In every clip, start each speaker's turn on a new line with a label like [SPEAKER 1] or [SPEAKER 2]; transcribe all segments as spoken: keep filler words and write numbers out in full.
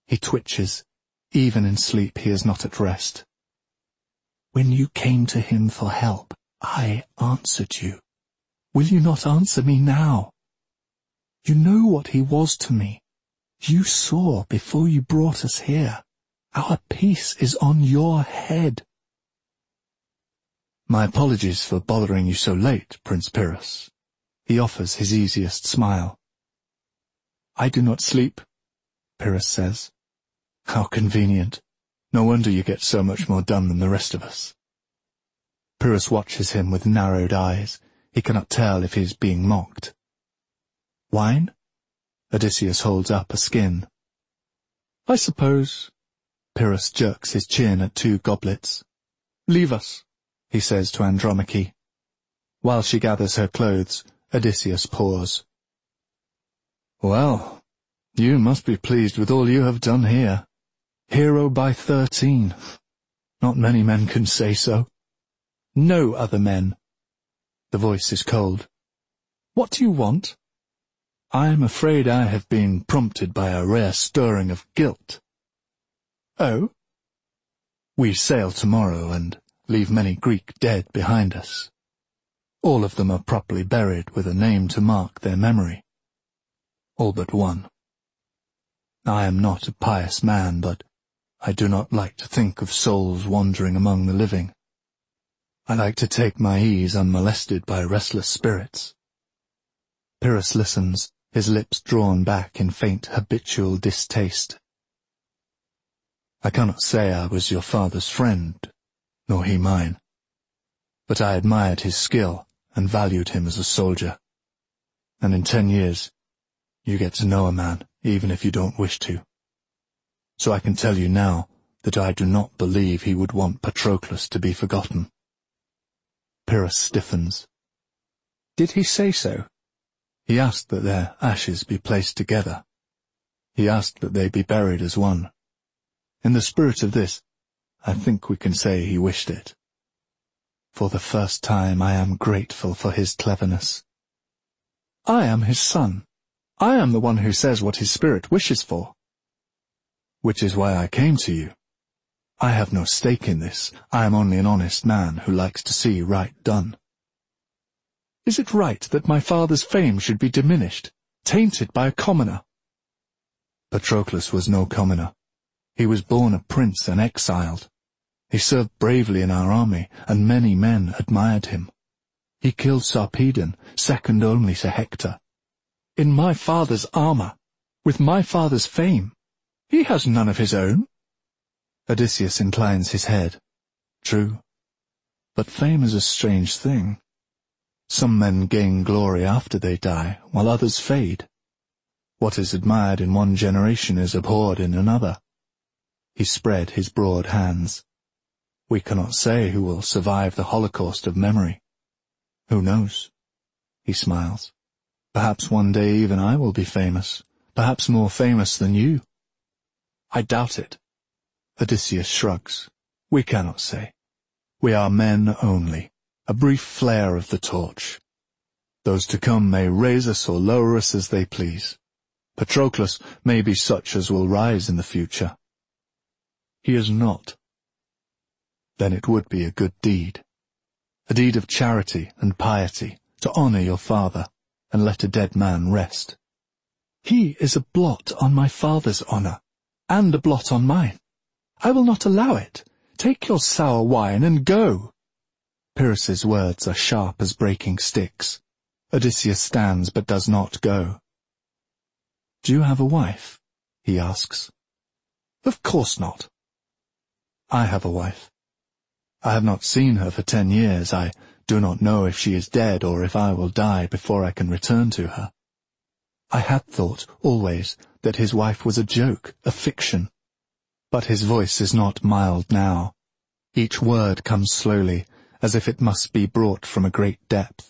[SPEAKER 1] He twitches. Even in sleep he is not at rest. When you came to him for help, I answered you. Will you not answer me now? You know what he was to me. You saw before you brought us here. Our peace is on your head. My apologies for bothering you so late, Prince Pyrrhus. He offers his easiest smile. I do not sleep, Pyrrhus says. How convenient. No wonder you get so much more done than the rest of us. Pyrrhus watches him with narrowed eyes. He cannot tell if he is being mocked. Wine? Odysseus holds up a skin. I suppose. Pyrrhus jerks his chin at two goblets. Leave us, he says to Andromache. While she gathers her clothes, Odysseus pours. Well, you must be pleased with all you have done here. Hero by thirteen. Not many men can say so. No other men. The voice is cold. What do you want? I am afraid I have been prompted by a rare stirring of guilt. Oh? We sail tomorrow and leave many Greek dead behind us. All of them are properly buried with a name to mark their memory. All but one. I am not a pious man, but I do not like to think of souls wandering among the living. I like to take my ease unmolested by restless spirits. Pyrrhus listens, his lips drawn back in faint habitual distaste. I cannot say I was your father's friend, nor he mine, but I admired his skill and valued him as a soldier. And in ten years, you get to know a man, even if you don't wish to. So I can tell you now that I do not believe he would want Patroclus to be forgotten. Pyrrhus stiffens. Did he say so? He asked that their ashes be placed together. He asked that they be buried as one. In the spirit of this, I think we can say he wished it. For the first time I am grateful for his cleverness. I am his son. I am the one who says what his spirit wishes for. Which is why I came to you. I have no stake in this. I am only an honest man who likes to see right done. Is it right that my father's fame should be diminished, tainted by a commoner? Patroclus was no commoner. He was born a prince and exiled. He served bravely in our army, and many men admired him. He killed Sarpedon, second only to Hector. In my father's armor, with my father's fame. He has none of his own. Odysseus inclines his head. True. But fame is a strange thing. Some men gain glory after they die, while others fade. What is admired in one generation is abhorred in another. He spread his broad hands. We cannot say who will survive the holocaust of memory. Who knows? He smiles. Perhaps one day even I will be famous, perhaps more famous than you. I doubt it. Odysseus shrugs. We cannot say. We are men only, a brief flare of the torch. Those to come may raise us or lower us as they please. Patroclus may be such as will rise in the future. He is not. Then it would be a good deed. A deed of charity and piety, to honor your father, and let a dead man rest. He is a blot on my father's honor, and a blot on mine. I will not allow it. Take your sour wine and go. Pyrrhus's words are sharp as breaking sticks. Odysseus stands but does not go. Do you have a wife? He asks. Of course not. I have a wife. I have not seen her for ten years. I do not know if she is dead or if I will die before I can return to her. I had thought, always, that his wife was a joke, a fiction. But his voice is not mild now. Each word comes slowly, as if it must be brought from a great depth.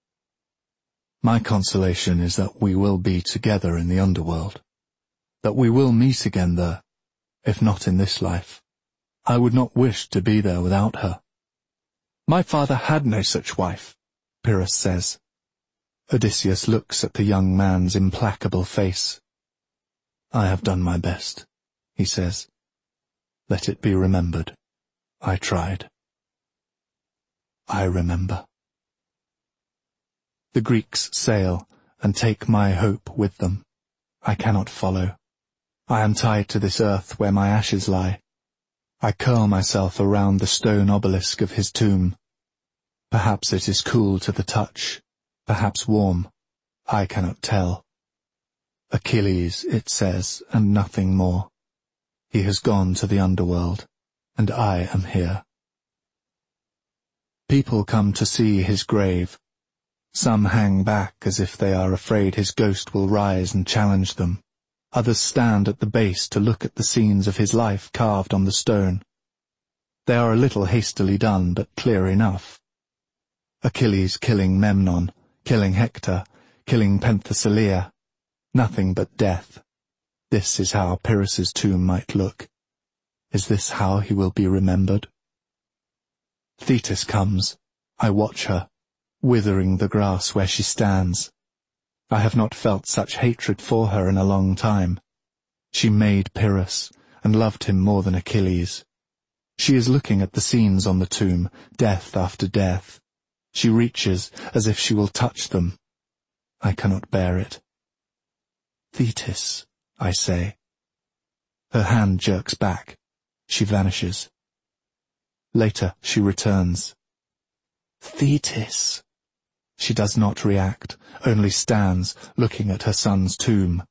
[SPEAKER 1] My consolation is that we will be together in the underworld, that we will meet again there, if not in this life. I would not wish to be there without her. My father had no such wife, Pyrrhus says. Odysseus looks at the young man's implacable face. I have done my best. he says. Let it be remembered. I tried. I remember. The Greeks sail and take my hope with them. I cannot follow. I am tied to this earth where my ashes lie. I curl myself around the stone obelisk of his tomb. Perhaps it is cool to the touch, perhaps warm. I cannot tell. Achilles, it says, and nothing more. He has gone to the underworld, and I am here. People come to see his grave. Some hang back as if they are afraid his ghost will rise and challenge them. Others stand at the base to look at the scenes of his life carved on the stone. They are a little hastily done, but clear enough. Achilles killing Memnon, killing Hector, killing Penthesilea. Nothing but death. This is how Pyrrhus's tomb might look. Is this how he will be remembered? Thetis comes. I watch her, withering the grass where she stands. I have not felt such hatred for her in a long time. She made Pyrrhus, and loved him more than Achilles. She is looking at the scenes on the tomb, death after death. She reaches as if she will touch them. I cannot bear it. Thetis, I say. Her hand jerks back. She vanishes. Later she returns. Thetis. She does not react, only stands, looking at her son's tomb.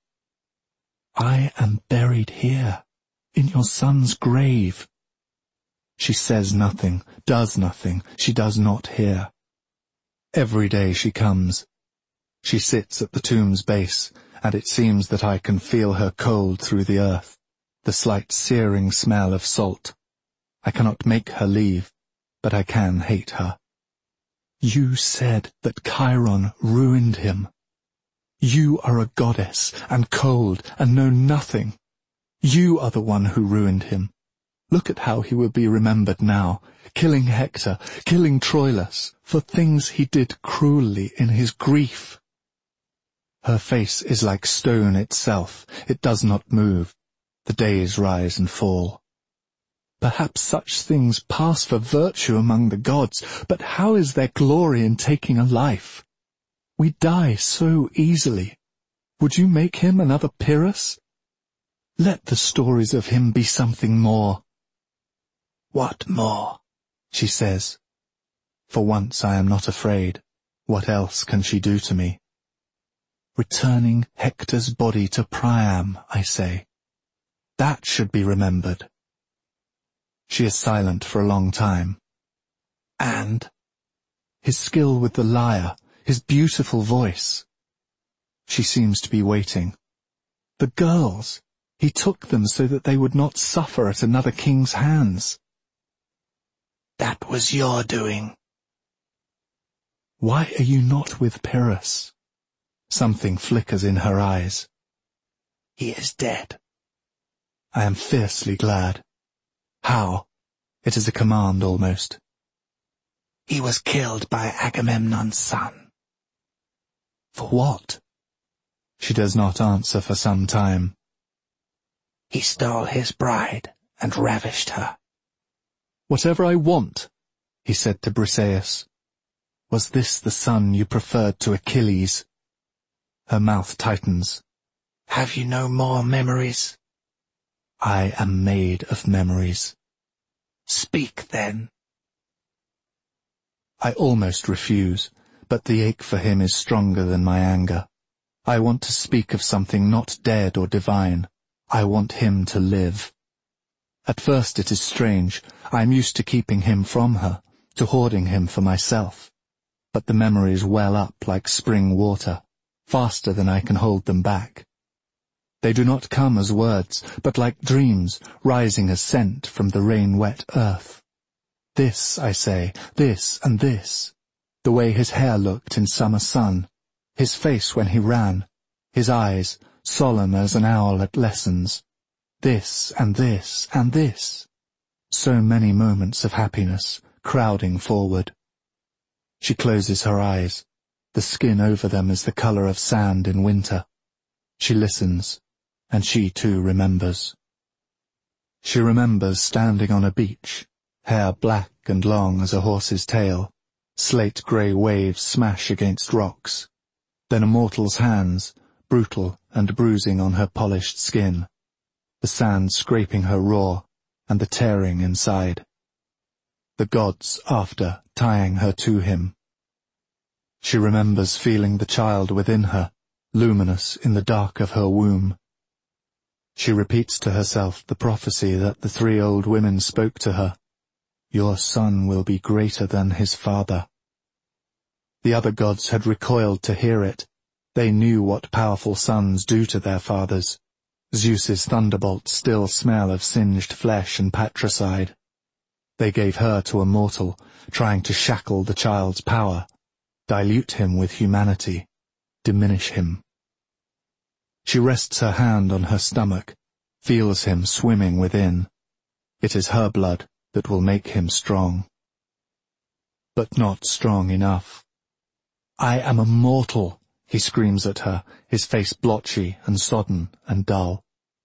[SPEAKER 1] I am buried here, in your son's grave. She says nothing, does nothing, she does not hear. Every day she comes. She sits at the tomb's base, and it seems that I can feel her cold through the earth, the slight searing smell of salt. I cannot make her leave, but I can hate her. You said that Chiron ruined him. You are a goddess, and cold, and know nothing. You are the one who ruined him. Look at how he will be remembered now, killing Hector, killing Troilus, for things he did cruelly in his grief. Her face is like stone itself. It does not move. The days rise and fall. Perhaps such things pass for virtue among the gods, but how is there glory in taking a life? We die so easily. Would you make him another Pyrrhus? Let the stories of him be something more. What more? She says. For once I am not afraid. What else can she do to me? Returning Hector's body to Priam, I say. That should be remembered. She is silent for a long time. And? His skill with the lyre, his beautiful voice. She seems to be waiting. The girls! He took them so that they would not suffer at another king's hands. That was your doing. Why are you not with Pyrrhus? Something flickers in her eyes. He is dead. I am fiercely glad. How? It is a command almost. He was killed by Agamemnon's son. For what? She does not answer for some time. He stole his bride and ravished her. Whatever I want, he said to Briseis. Was this the son you preferred to Achilles? Her mouth tightens. Have you no more memories? I am made of memories. Speak then. I almost refuse, but the ache for him is stronger than my anger. I want to speak of something not dead or divine. I want him to live. At first it is strange. I am used to keeping him from her, to hoarding him for myself. But the memories well up like spring water, faster than I can hold them back. They do not come as words, but like dreams, rising as scent from the rain-wet earth. This, I say, this and this. The way his hair looked in summer sun, his face when he ran, his eyes, solemn as an owl at lessons. This and this and this. So many moments of happiness, crowding forward. She closes her eyes. The skin over them is the colour of sand in winter. She listens. And she too remembers. She remembers standing on a beach, hair black and long as a horse's tail, slate-grey waves smash against rocks, then a mortal's hands, brutal and bruising on her polished skin, the sand scraping her raw, and the tearing inside. The gods after tying her to him. She remembers feeling the child within her, luminous in the dark of her womb. She repeats to herself the prophecy that the three old women spoke to her. Your son will be greater than his father. The other gods had recoiled to hear it. They knew what powerful sons do to their fathers. Zeus's thunderbolts still smell of singed flesh and patricide. They gave her to a mortal, trying to shackle the child's power, dilute him with humanity, diminish him. She rests her hand on her stomach, feels him swimming within. It is her blood that will make him strong. But not strong enough. I am a mortal, he screams at her, his face blotchy and sodden and dull.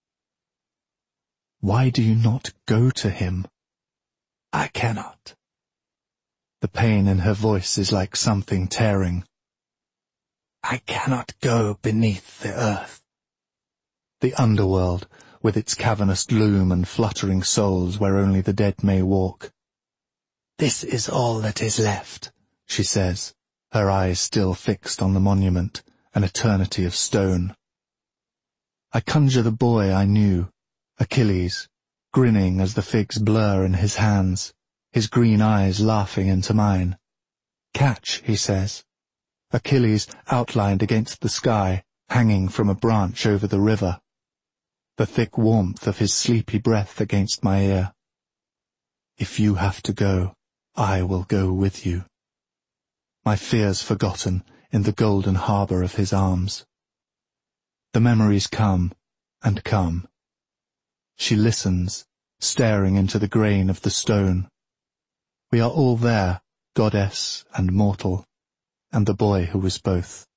[SPEAKER 1] Why do you not go to him? I cannot. The pain in her voice is like something tearing. I cannot go beneath the earth. The underworld, with its cavernous gloom and fluttering souls where only the dead may walk. This is all that is left, she says, her eyes still fixed on the monument, an eternity of stone. I conjure the boy I knew, Achilles, grinning as the figs blur in his hands, his green eyes laughing into mine. Catch, he says. Achilles outlined against the sky, hanging from a branch over the river. The thick warmth of his sleepy breath against my ear. If you have to go, I will go with you. My fears forgotten in the golden harbour of his arms. The memories come and come. She listens, staring into the grain of the stone. We are all there, goddess and mortal, and the boy who was both.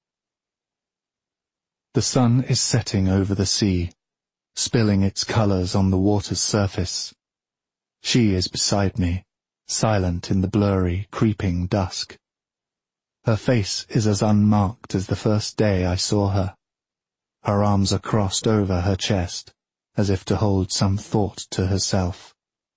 [SPEAKER 1] The sun is setting over the sea, spilling its colours on the water's surface. She is beside me, silent in the blurry, creeping dusk. Her face is as unmarked as the first day I saw her. Her arms are crossed over her chest, as if to hold some thought to herself.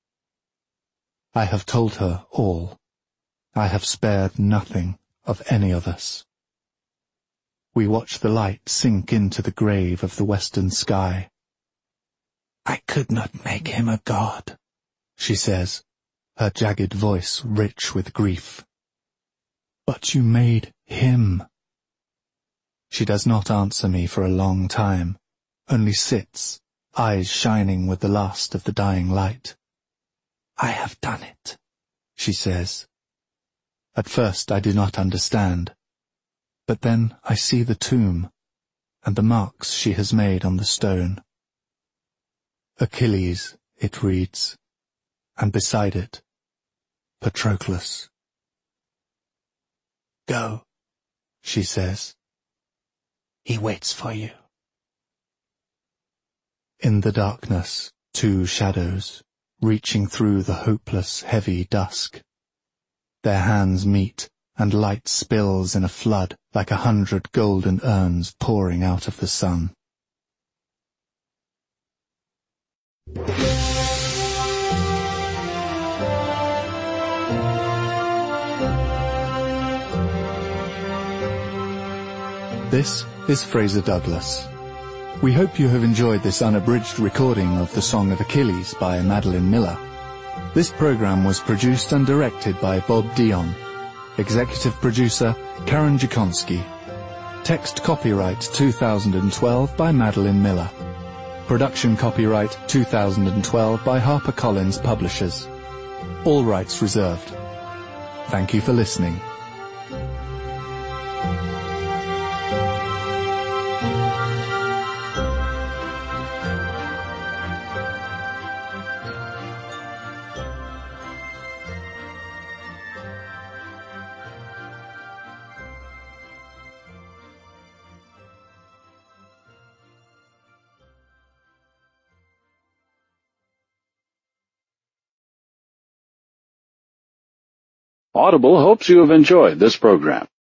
[SPEAKER 1] I have told her all. I have spared nothing of any of us. We watch the light sink into the grave of the western sky. I could not make him a god, she says, her jagged voice rich with grief. But you made him. She does not answer me for a long time, only sits, eyes shining with the last of the dying light. I have done it, she says. At first I do not understand, but then I see the tomb, and the marks she has made on the stone. Achilles, it reads, and beside it, Patroclus. Go, she says. He waits for you. In the darkness, two shadows, reaching through the hopeless, heavy dusk. Their hands meet, and light spills in a flood like a hundred golden urns pouring out of the sun. This is Fraser Douglas. We hope you have enjoyed this unabridged recording of The Song of Achilles by Madeline Miller. This program was produced and directed by Bob Dion. Executive producer Karen Jakonski. Text copyright two thousand twelve by Madeline Miller. Production copyright two thousand twelve by HarperCollins Publishers. All rights reserved. Thank you for listening.
[SPEAKER 2] Audible hopes you have enjoyed this program.